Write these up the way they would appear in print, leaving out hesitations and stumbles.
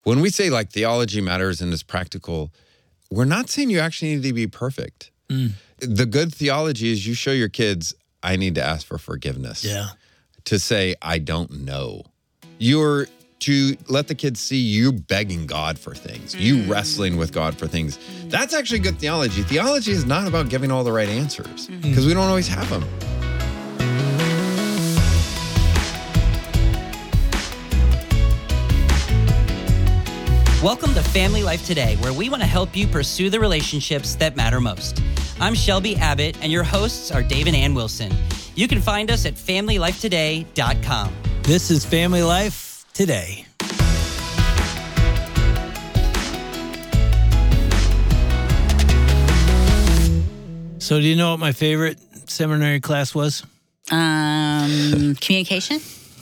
When we say like theology matters and is practical, we're not saying you actually need to be perfect. The good theology is you show your kids, I need to ask for forgiveness. Yeah. To say, I don't know. You're to let the kids see you begging God for things, you wrestling with God for things. That's actually good theology. Theology is not about giving all the right answers because we don't always have them. Welcome to Family Life Today, where we want to help you pursue the relationships that matter most. I'm Shelby Abbott, and your hosts are Dave and Ann Wilson. You can find us at FamilyLifeToday.com. This is Family Life Today. So do you know what my favorite seminary class was? Communication?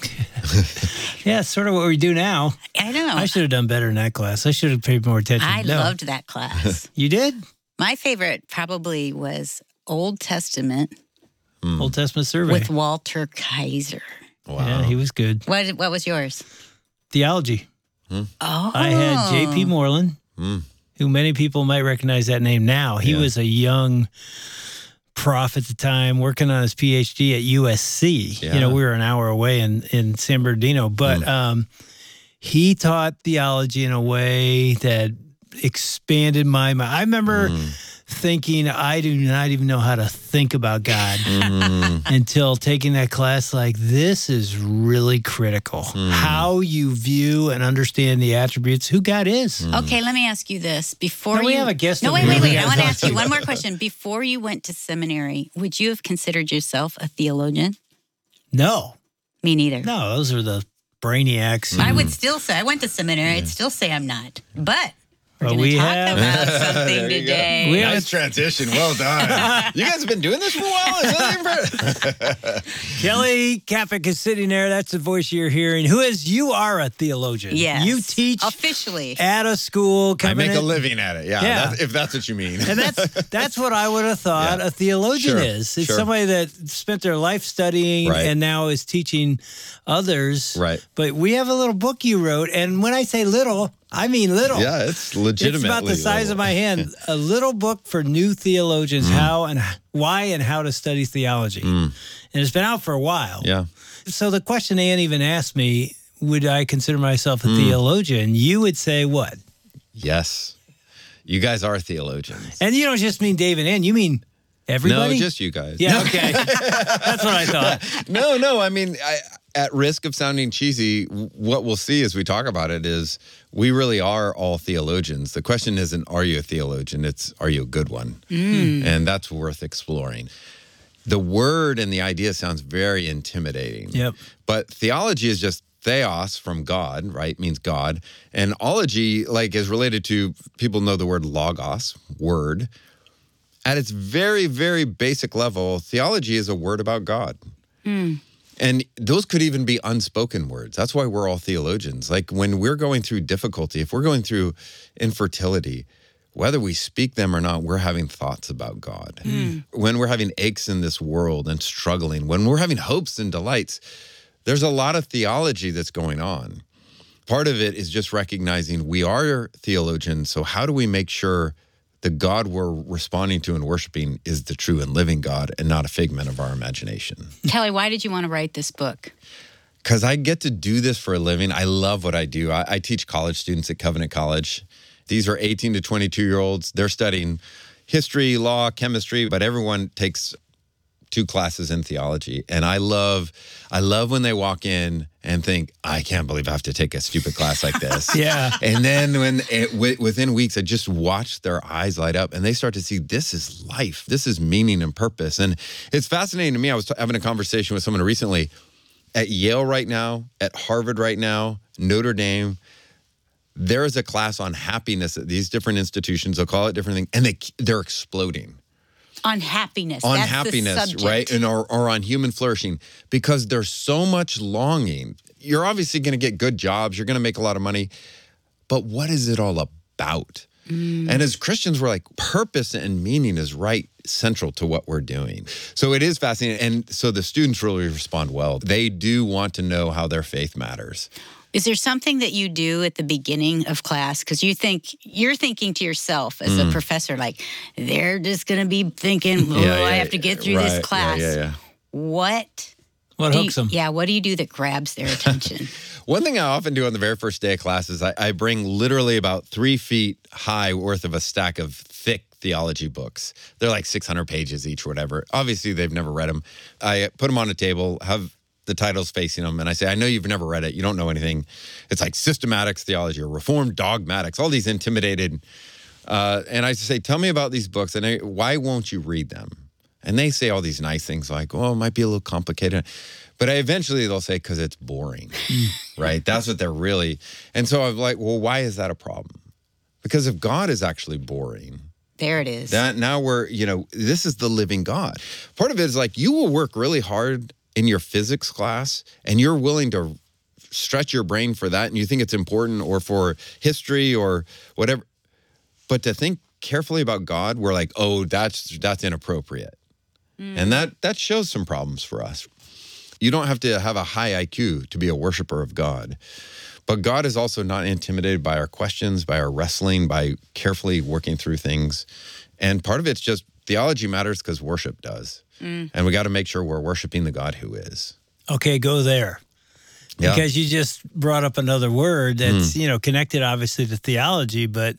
Yeah, it's sort of what we do now. I know. I should have done better in that class. I should have paid more attention. I loved that class. You did? My favorite probably was Old Testament Old Testament survey. with Walter Kaiser. Wow. Yeah, he was good. What was yours? Theology. Oh. I had J.P. Moreland, who many people might recognize that name now. He was a young prof at the time, working on his PhD at USC. Yeah. You know, we were an hour away in San Bernardino, but he taught theology in a way that expanded my mind. I remember thinking, I do not even know how to think about God until taking that class. Like, this is really critical. How you view and understand the attributes, who God is. Okay, let me ask you this. Before No, we you have a guest No, over wait. here. I want to ask you one more question. Before you went to seminary, would you have considered yourself a theologian? No, Me neither. those are the brainiacs. I would still say, I went to seminary, I'd still say I'm not. But we're Well, going to we talk have- about something There you go. today. We Nice transition. Well done. You guys have been doing this for a while? Is that Kelly Kapic is sitting there. That's the voice you're hearing. You are a theologian. Yes. You teach officially. at a school. I make a Covenant. living at it. Yeah. Yeah. If that's what you mean. And that's what I would have thought Yeah. a theologian Sure, is. It's sure. somebody that spent their life studying Right. and now is teaching others. Right. But we have a little book you wrote, and when I say little, I mean little. Yeah, it's legitimately It's about the size little. of my hand. A little book for new theologians, how and why and how to study theology. And it's been out for a while. Yeah. So the question Ann even asked me, would I consider myself a theologian? You would say what? Yes. You guys are theologians. And you don't just mean Dave and Ann, you mean everybody? No, just you guys. Yeah, okay. That's what I thought. No. I mean, at risk of sounding cheesy, what we'll see as we talk about it is we really are all theologians. The question isn't, are you a theologian? It's, are you a good one? And that's worth exploring. The word and the idea sounds very intimidating. Yep. But theology is just theos from God, right? Means God. And ology, like, is related to, people know the word logos, word. At its very, very basic level, theology is a word about God. And those could even be unspoken words. That's why we're all theologians. Like, when we're going through difficulty, if we're going through infertility, whether we speak them or not, we're having thoughts about God. When we're having aches in this world and struggling, when we're having hopes and delights, there's a lot of theology that's going on. Part of it is just recognizing we are theologians, so how do we make sure the God we're responding to and worshiping is the true and living God and not a figment of our imagination? Kelly, why did you want to write this book? Because I get to do this for a living. I love what I do. I teach college students at Covenant College. These are 18 to 22-year-olds. They're studying history, law, chemistry, but everyone takes 2 classes in theology. And I love when they walk in and think, I can't believe I have to take a stupid class like this. Yeah. And then within weeks, I just watch their eyes light up and they start to see this is life. This is meaning and purpose. And it's fascinating to me. I was having a conversation with someone recently at Yale right now, at Harvard right now, Notre Dame. There is a class on happiness at these different institutions. They'll call it different things. And they're exploding. On happiness. On That's happiness, the subject. right? And or on human flourishing, because there's so much longing. You're obviously going to get good jobs. You're going to make a lot of money. But what is it all about? And as Christians, we're like, purpose and meaning is right central to what we're doing. So it is fascinating. And so the students really respond well. They do want to know how their faith matters. Is there something that you do at the beginning of class? Because you're thinking to yourself as a professor, like, they're just going to be thinking, I have to get through this class. Yeah. What hooks them? Yeah, what do you do that grabs their attention? One thing I often do on the very first day of class is I bring literally about 3 feet high worth of a stack of thick theology books. They're like 600 pages each or whatever. Obviously, they've never read them. I put them on a table, have the titles facing them, and I say, I know you've never read it. You don't know anything. It's like systematics theology or reformed dogmatics, all these intimidated. And I say, tell me about these books, and why won't you read them? And they say all these nice things like, it might be a little complicated. But eventually they'll say, because it's boring, right? That's what they're really. And so I'm like, well, why is that a problem? Because if God is actually boring, there it is. Now this is the living God. Part of it is like, you will work really hard in your physics class, and you're willing to stretch your brain for that, and you think it's important, or for history or whatever. But to think carefully about God, we're like, that's inappropriate. And that shows some problems for us. You don't have to have a high IQ to be a worshiper of God. But God is also not intimidated by our questions, by our wrestling, by carefully working through things. And part of it's just theology matters because worship does. And we got to make sure we're worshiping the God who is. Okay, go there. Yeah. Because you just brought up another word that's, connected obviously to theology, but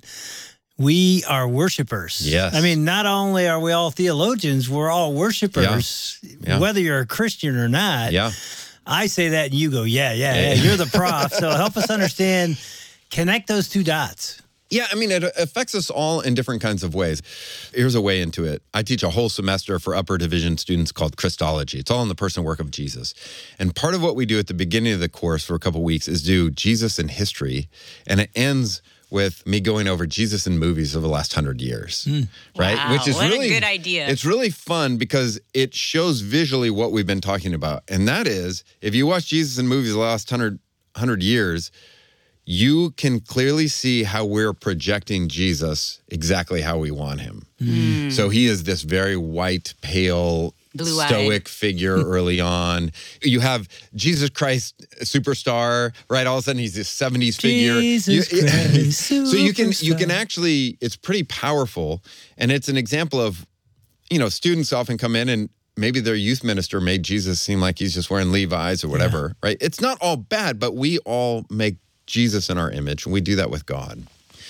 we are worshipers. Yes. I mean, not only are we all theologians, we're all worshipers, whether you're a Christian or not. Yeah. I say that and you go, yeah. You're the prof. So help us understand, connect those two dots. Yeah, I mean, it affects us all in different kinds of ways. Here's a way into it. I teach a whole semester for upper division students called Christology. It's all in the person work of Jesus. And part of what we do at the beginning of the course for a couple of weeks is do Jesus in history. And it ends with me going over Jesus in movies over the last 100 years, right? Wow, which is what really a good idea. It's really fun because it shows visually what we've been talking about. And that is, if you watch Jesus in movies the last 100 years, you can clearly see how we're projecting Jesus exactly how we want him. So he is this very white, pale, Blue-eyed stoic figure early on. You have Jesus Christ superstar, right? All of a sudden he's this 70s figure. Jesus Christ, so you can actually, it's pretty powerful. And it's an example of, students often come in and maybe their youth minister made Jesus seem like he's just wearing Levi's or whatever, right? It's not all bad, but we all make Jesus in our image, and we do that with God.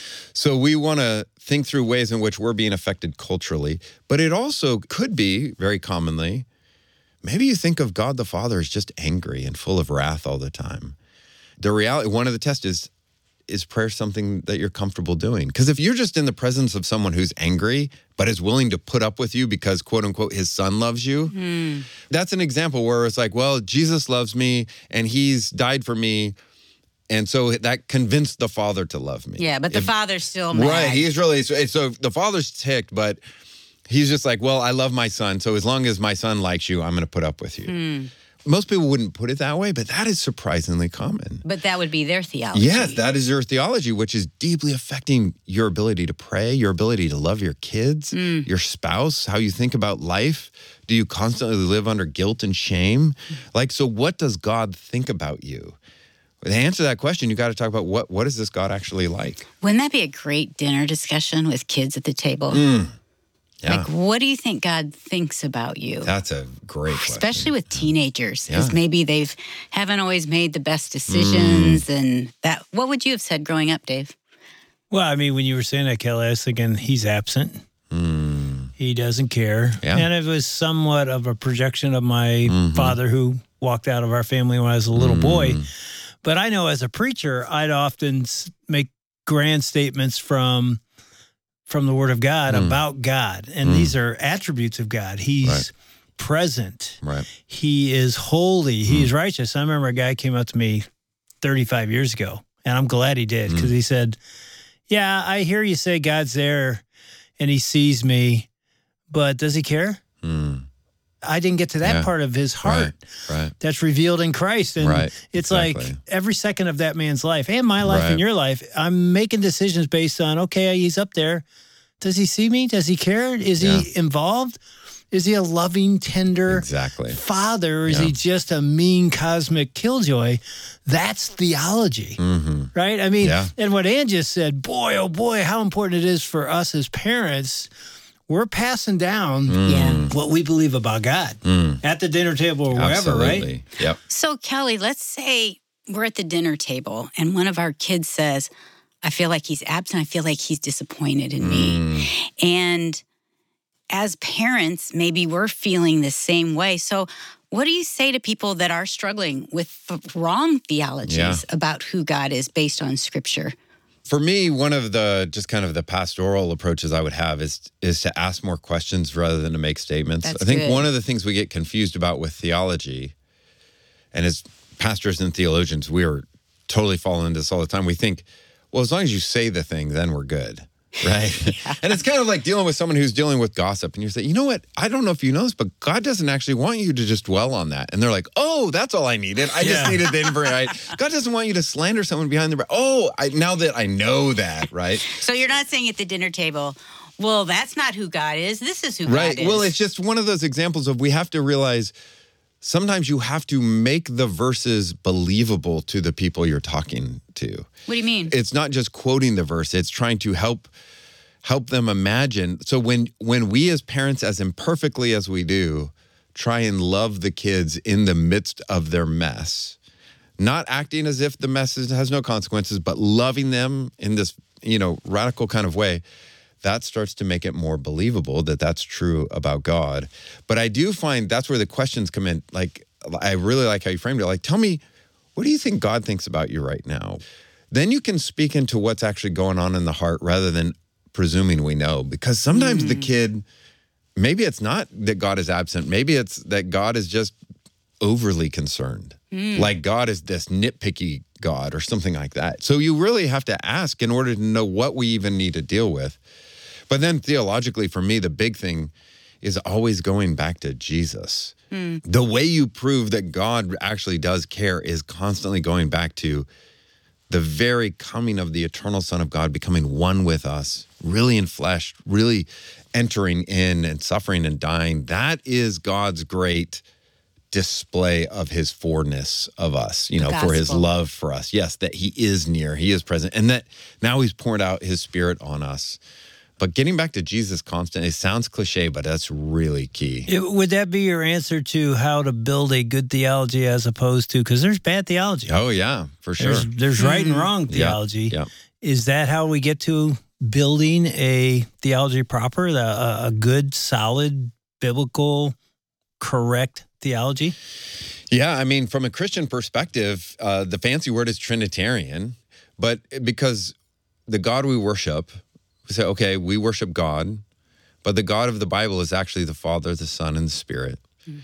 So we want to think through ways in which we're being affected culturally, but it also could be, very commonly, maybe you think of God the Father as just angry and full of wrath all the time. The reality, one of the tests is prayer something that you're comfortable doing? Because if you're just in the presence of someone who's angry, but is willing to put up with you because, quote unquote, his son loves you, that's an example where it's like, well, Jesus loves me and he's died for me. And so that convinced the Father to love me. Yeah, but the Father's still mad. Right, he's really, so the Father's ticked, but he's just like, well, I love my son, so as long as my son likes you, I'm going to put up with you. Most people wouldn't put it that way, but that is surprisingly common. But that would be their theology. Yes, that is your theology, which is deeply affecting your ability to pray, your ability to love your kids, your spouse, how you think about life. Do you constantly live under guilt and shame? So what does God think about you? To answer that question, you got to talk about what is this God actually like? Wouldn't that be a great dinner discussion with kids at the table? Yeah. What do you think God thinks about you? That's a great question. Especially with teenagers, because maybe haven't always made the best decisions. And that. What would you have said growing up, Dave? Well, I mean, when you were saying that, Kelly, I was thinking he's absent. He doesn't care. Yeah. And it was somewhat of a projection of my father who walked out of our family when I was a little boy. But I know as a preacher, I'd often make grand statements from the Word of God about God. And these are attributes of God. He's present. Right. He is holy. He is righteous. I remember a guy came up to me 35 years ago, and I'm glad he did, because he said, yeah, I hear you say God's there and he sees me, but does he care? I didn't get to that part of his heart that's revealed in Christ. And it's like every second of that man's life and my life and your life, I'm making decisions based on, okay, he's up there. Does he see me? Does he care? Is he involved? Is he a loving, tender Exactly. father? Or is he just a mean cosmic killjoy? That's theology, right? I mean, and what Ann just said, boy, oh boy, how important it is for us as parents. We're passing down what we believe about God at the dinner table or wherever, right? Yep. So, Kelly, let's say we're at the dinner table and one of our kids says, I feel like he's absent. I feel like he's disappointed in me. And as parents, maybe we're feeling the same way. So what do you say to people that are struggling with wrong theologies about who God is based on Scripture? For me, one of the just kind of the pastoral approaches I would have is to ask more questions rather than to make statements. That's I think good. one of the things we get confused about with theology, and as pastors and theologians, we are totally falling into this all the time. We think, well, as long as you say the thing, then we're good. Right. And it's kind of like dealing with someone who's dealing with gossip. And you say, you know what? I don't know if you know this, but God doesn't actually want you to just dwell on that. And they're like, oh, that's all I needed. I just needed the invert. Right? God doesn't want you to slander someone behind their back. Oh, now that I know that, right? So you're not saying at the dinner table, well, that's not who God is. This is who God is. Well, it's just one of those examples of we have to realize sometimes you have to make the verses believable to the people you're talking to. What do you mean? It's not just quoting the verse. It's trying to help them imagine. So when we as parents, as imperfectly as we do, try and love the kids in the midst of their mess, not acting as if the mess has no consequences, but loving them in this, radical kind of way, that starts to make it more believable that that's true about God. But I do find that's where the questions come in. Like, I really like how you framed it. Like, tell me, what do you think God thinks about you right now? Then you can speak into what's actually going on in the heart rather than presuming we know. Because sometimes the kid, maybe it's not that God is absent. Maybe it's that God is just overly concerned. Like God is this nitpicky God or something like that. So you really have to ask in order to know what we even need to deal with. But then theologically, for me, the big thing is always going back to Jesus. The way you prove that God actually does care is constantly going back to the very coming of the eternal Son of God, becoming one with us, really in flesh, really entering in and suffering and dying. That is God's great display of his forness of us, for his love for us. Yes, that he is near, he is present, and that now he's poured out his Spirit on us. But getting back to Jesus constantly, it sounds cliche, but that's really key. Would that be your answer to how to build a good theology as opposed to, because there's bad theology. Oh, yeah, for sure. There's right and wrong theology. Yeah. Is that how we get to building a theology proper, a good, solid, biblical, correct theology? Yeah, I mean, from a Christian perspective, the fancy word is Trinitarian, but because the God we worship, we say, okay, we worship God, but the God of the Bible is actually the Father, the Son, and the Spirit.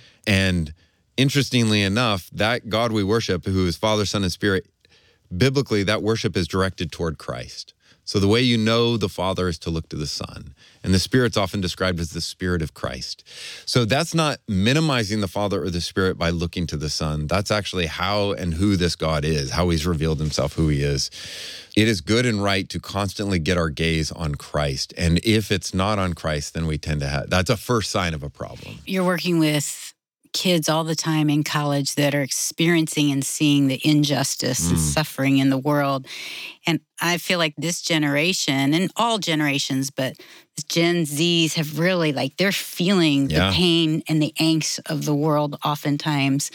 And interestingly enough, that God we worship, who is Father, Son, and Spirit, biblically, that worship is directed toward Christ. So the way you know the Father is to look to the Son. And the Spirit's often described as the Spirit of Christ. So that's not minimizing the Father or the Spirit by looking to the Son. That's actually how and who this God is, how he's revealed himself, who he is. It is good and right to constantly get our gaze on Christ. And if it's not on Christ, then we tend to have, that's a first sign of a problem. You're working with kids all the time in college that are experiencing and seeing the injustice and suffering in the world. And I feel like this generation, and all generations, but the Gen Zs have really, they're feeling the pain and the angst of the world oftentimes.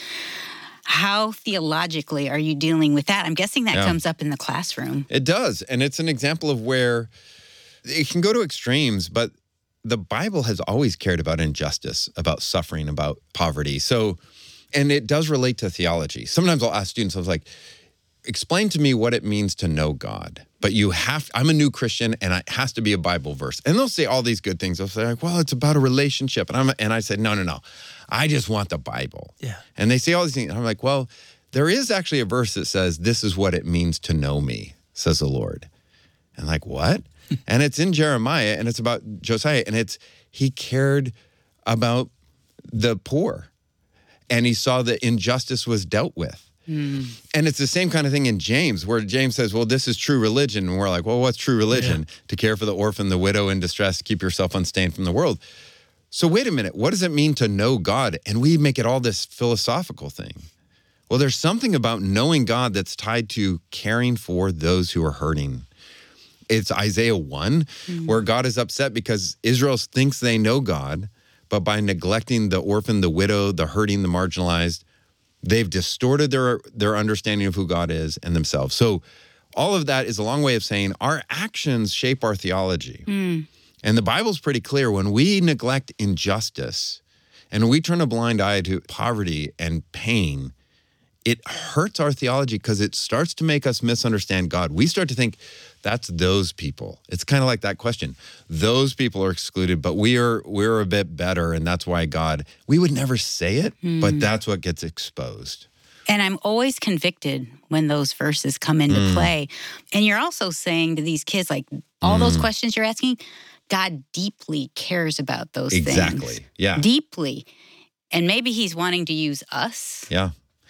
How theologically are you dealing with that? I'm guessing that comes up in the classroom. It does. And it's an example of where it can go to extremes, but the Bible has always cared about injustice, about suffering, about poverty. So, and it does relate to theology. Sometimes I'll ask students, I was like, explain to me what it means to know God. But I'm a new Christian and it has to be a Bible verse. And they'll say all these good things. They'll say, well, it's about a relationship. And I said, no. I just want the Bible. Yeah. And they say all these things. And I'm like, well, there is actually a verse that says, this is what it means to know me, says the Lord. And like, what? And it's in Jeremiah, and it's about Josiah, and he cared about the poor, and he saw that injustice was dealt with. And it's the same kind of thing in James, where James says, well, this is true religion. And we're like, well, what's true religion? To care for the orphan, the widow in distress, keep yourself unstained from the world. So wait a minute, what does it mean to know God? And we make it all this philosophical thing. Well, there's something about knowing God that's tied to caring for those who are hurting. It's Isaiah 1, where God is upset because Israel thinks they know God, but by neglecting the orphan, the widow, the hurting, the marginalized, they've distorted their understanding of who God is and themselves. So all of that is a long way of saying our actions shape our theology. And the Bible's pretty clear. When we neglect injustice and we turn a blind eye to poverty and pain, it hurts our theology because it starts to make us misunderstand God. We start to think that's those people. It's kind of like that question. Those people are excluded, but we're a bit better, and that's why God. We would never say it, but that's what gets exposed. And I'm always convicted when those verses come into play. And you're also saying to these kids, like, all those questions you're asking, God deeply cares about those things. Exactly. Yeah. Deeply. And maybe he's wanting to use us. Yeah.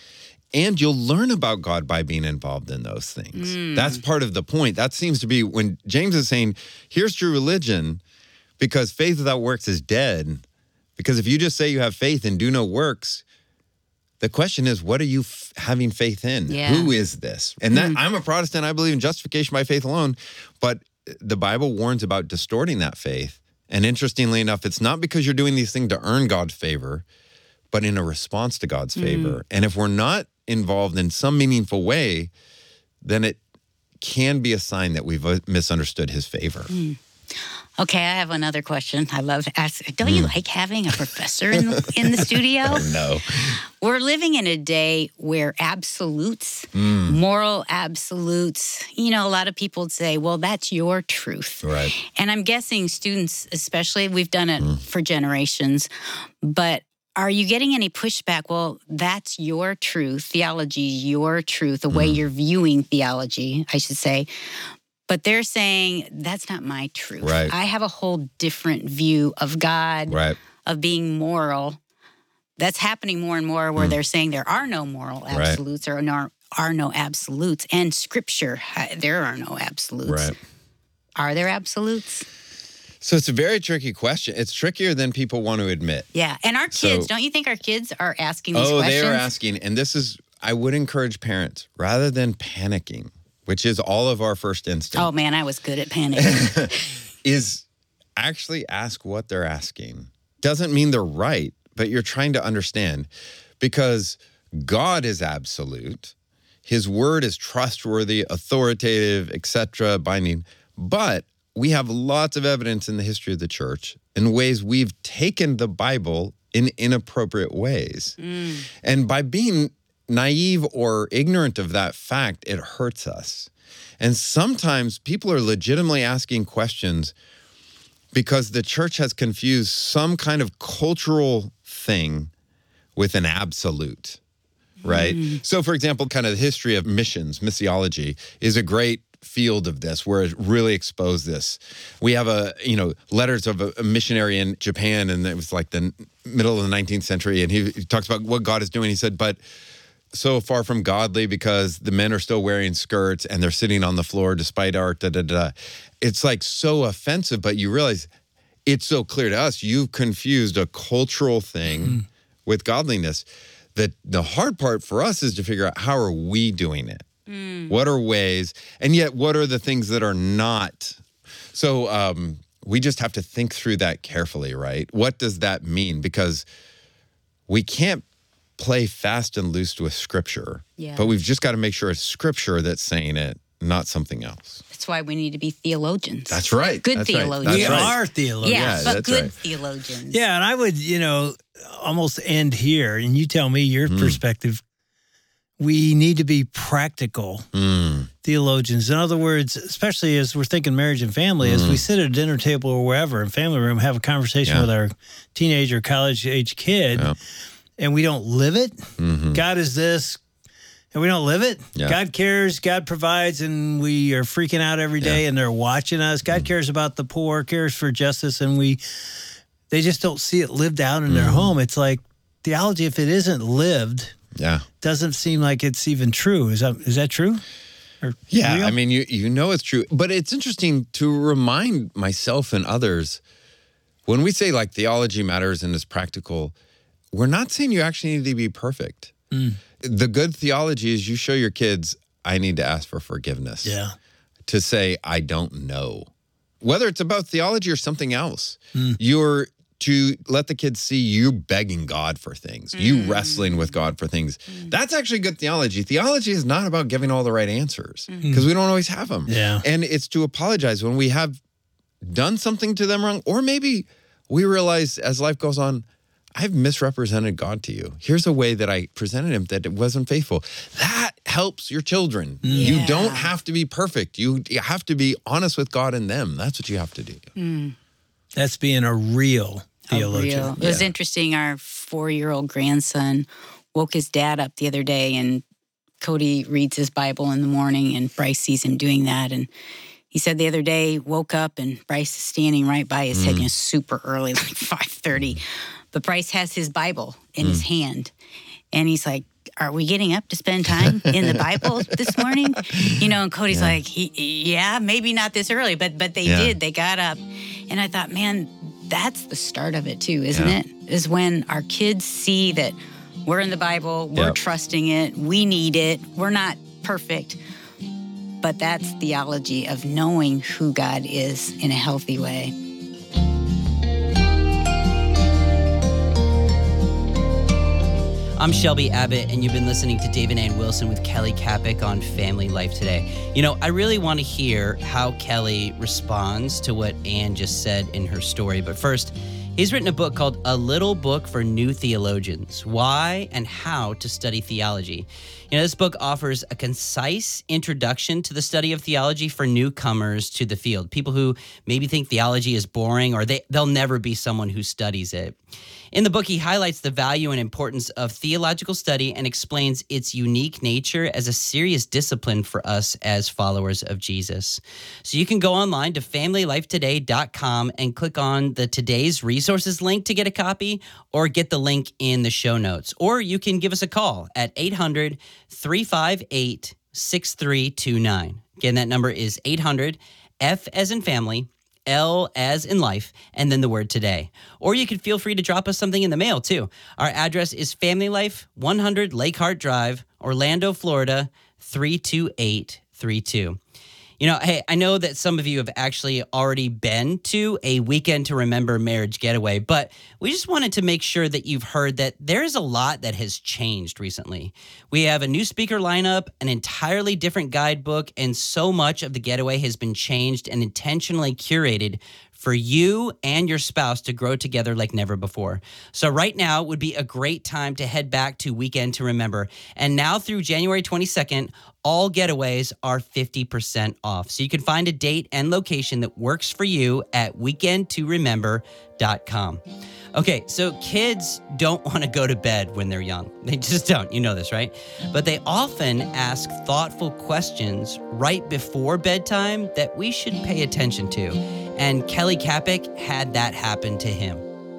And you'll learn about God by being involved in those things. That's part of the point. That seems to be when James is saying, here's true religion, because faith without works is dead. Because if you just say you have faith and do no works, the question is, what are you having faith in? Yeah. Who is this? And that I'm a Protestant. I believe in justification by faith alone. But the Bible warns about distorting that faith. And interestingly enough, it's not because you're doing these things to earn God's favor, but in a response to God's favor. And if we're not involved in some meaningful way, then it can be a sign that we've misunderstood his favor. Okay, I have another question. I love asking. Don't you like having a professor in the studio? Oh, no. We're living in a day where absolutes, moral absolutes, a lot of people would say, well, that's your truth. Right. And I'm guessing students, especially, we've done it for generations, but are you getting any pushback? Well, that's your truth. Theology is your truth, the way you're viewing theology, I should say. But they're saying, that's not my truth. Right. I have a whole different view of God, Right. of being moral. That's happening more and more where they're saying there are no moral absolutes or are no absolutes. And Scripture, there are no absolutes. Right. Are there absolutes? So it's a very tricky question. It's trickier than people want to admit. Yeah. And our kids, don't you think our kids are asking these questions? They are asking. And this is, I would encourage parents, rather than panicking, which is all of our first instinct. Oh, man, I was good at panicking. is actually ask what they're asking. Doesn't mean they're right, but you're trying to understand. Because God is absolute. His word is trustworthy, authoritative, etc., binding. But we have lots of evidence in the history of the church in ways we've taken the Bible in inappropriate ways. And by being naive or ignorant of that fact, it hurts us. And sometimes people are legitimately asking questions because the church has confused some kind of cultural thing with an absolute, right? So, for example, kind of the history of missions, missiology, is a great field of this where it really exposed this. We have letters of a missionary in Japan, and it was like the middle of the 19th century, and he talks about what God is doing. He said, but so far from godly because the men are still wearing skirts and they're sitting on the floor despite our da-da-da. It's like so offensive, but you realize it's so clear to us. You've confused a cultural thing with godliness. That the hard part for us is to figure out how are we doing it? What are ways? And yet, what are the things that are not? So we just have to think through that carefully, right? What does that mean? Because we can't play fast and loose with Scripture, but we've just got to make sure it's Scripture that's saying it, not something else. That's why we need to be theologians. That's right. Good that's theologians. Right. We That's right. are theologians. Yeah, but that's good right. theologians. Yeah, and I would, almost end here, and you tell me your perspective. We need to be practical theologians. In other words, especially as we're thinking marriage and family, as we sit at a dinner table or wherever in family room, have a conversation with our teenage or college-age kid, and we don't live it. God is this, and we don't live it. Yeah. God cares, God provides, and we are freaking out every day, and they're watching us. God cares about the poor, cares for justice, and they just don't see it lived out in their home. It's like theology, if it isn't lived, doesn't seem like it's even true. Is that true? Or real? I mean, you know it's true. But it's interesting to remind myself and others, when we say like theology matters and is practical, we're not saying you actually need to be perfect. The good theology is you show your kids, I need to ask for forgiveness. Yeah. To say, I don't know. Whether it's about theology or something else, you're to let the kids see you begging God for things, you wrestling with God for things. That's actually good theology. Theology is not about giving all the right answers because we don't always have them. Yeah. And it's to apologize when we have done something to them wrong, or maybe we realize as life goes on, I've misrepresented God to you. Here's a way that I presented him that it wasn't faithful. That helps your children. You don't have to be perfect. You have to be honest with God and them. That's what you have to do. That's being a real theologian. It was interesting. Our 4-year-old grandson woke his dad up the other day, and Cody reads his Bible in the morning, and Bryce sees him doing that. And he said the other day, woke up, and Bryce is standing right by his head, super early, like 5:30. But Bryce has his Bible in his hand. And he's like, are we getting up to spend time in the Bible this morning? And Cody's like, yeah, maybe not this early, but they did. They got up. And I thought, man, that's the start of it too, isn't it? Is when our kids see that we're in the Bible, we're trusting it, we need it, we're not perfect. But that's theology of knowing who God is in a healthy way. I'm Shelby Abbott, and you've been listening to David Ann Wilson with Kelly Kapic on Family Life Today. I really want to hear how Kelly responds to what Ann just said in her story. But first, he's written a book called A Little Book for New Theologians, Why and How to Study Theology. This book offers a concise introduction to the study of theology for newcomers to the field, people who maybe think theology is boring or they'll never be someone who studies it. In the book, he highlights the value and importance of theological study and explains its unique nature as a serious discipline for us as followers of Jesus. So you can go online to FamilyLifeToday.com and click on the Today's Resources link to get a copy, or get the link in the show notes. Or you can give us a call at 800-358-6329. Again, that number is 800, F as in family, L as in life, and then the word today. Or you can feel free to drop us something in the mail, too. Our address is Family Life, 100 Lake Hart Drive, Orlando, Florida, 32832. Hey, I know that some of you have actually already been to a Weekend to Remember marriage getaway, but we just wanted to make sure that you've heard that there's a lot that has changed recently. We have a new speaker lineup, an entirely different guidebook, and so much of the getaway has been changed and intentionally curated for you and your spouse to grow together like never before. So right now would be a great time to head back to Weekend to Remember. And now through January 22nd, all getaways are 50% off. So you can find a date and location that works for you at weekendtoremember.com. Okay, so kids don't want to go to bed when they're young. They just don't. You know this, right? But they often ask thoughtful questions right before bedtime that we should pay attention to. And Kelly Kapic had that happen to him.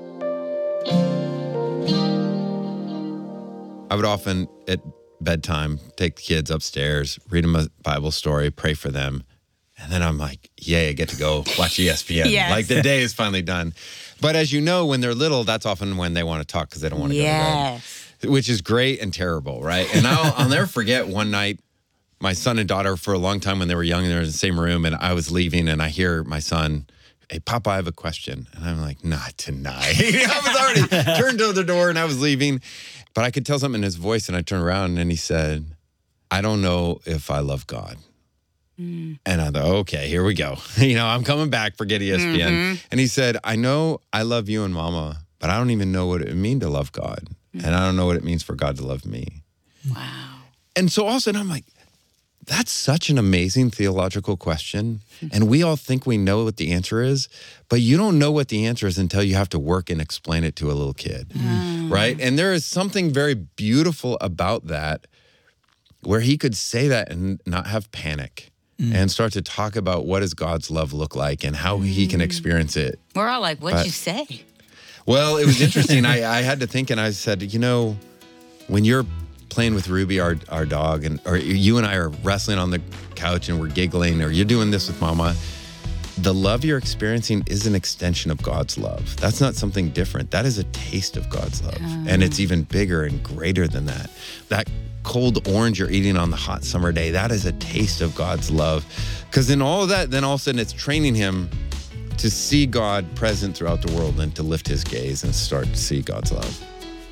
I would often, at bedtime, take the kids upstairs, read them a Bible story, pray for them. And then I'm like, yay, I get to go watch ESPN. Yes. Like the day is finally done. But as you know, when they're little, that's often when they want to talk because they don't want to go to bed. Which is great and terrible, right? And I'll never forget one night, my son and daughter, for a long time when they were young, they were in the same room, and I was leaving, and I hear my son, hey, Papa, I have a question. And I'm like, not tonight. I was already turned to the door, and I was leaving. But I could tell something in his voice, and I turned around, and he said, I don't know if I love God. And I thought, okay, here we go. I'm coming back, forget ESPN. And he said, I know I love you and Mama, but I don't even know what it would mean to love God. And I don't know what it means for God to love me. Wow. And so all of a sudden I'm like, that's such an amazing theological question. And we all think we know what the answer is, but you don't know what the answer is until you have to work and explain it to a little kid, right? And there is something very beautiful about that, where he could say that and not have panic and start to talk about what does God's love look like and how he can experience it. We're all like, what'd you say? Well, it was interesting. I had to think, and I said, when you're playing with Ruby, our dog, or you and I are wrestling on the couch and we're giggling, or you're doing this with Mama, the love you're experiencing is an extension of God's love. That's not something different. That is a taste of God's love. And it's even bigger and greater than that. That cold orange you're eating on the hot summer day, that is a taste of God's love. Because in all of that, then all of a sudden it's training him to see God present throughout the world and to lift his gaze and start to see God's love.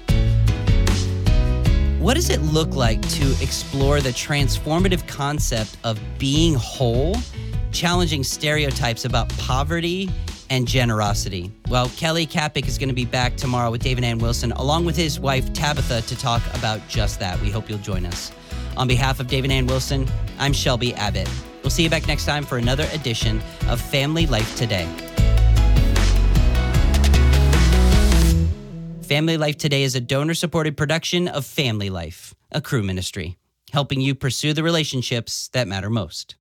What does it look like to explore the transformative concept of being whole, challenging stereotypes about poverty and generosity? Well, Kelly Kapic is going to be back tomorrow with David Ann Wilson, along with his wife, Tabitha, to talk about just that. We hope you'll join us. On behalf of David Ann Wilson, I'm Shelby Abbott. We'll see you back next time for another edition of Family Life Today. Family Life Today is a donor-supported production of Family Life, a Cru ministry, helping you pursue the relationships that matter most.